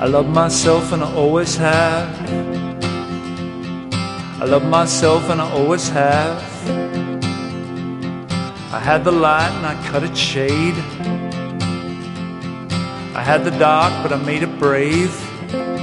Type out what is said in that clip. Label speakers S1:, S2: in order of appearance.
S1: I love myself and I always have. I love myself and I always have. I had the light and I cut its shade. I had the dark but I made it brave.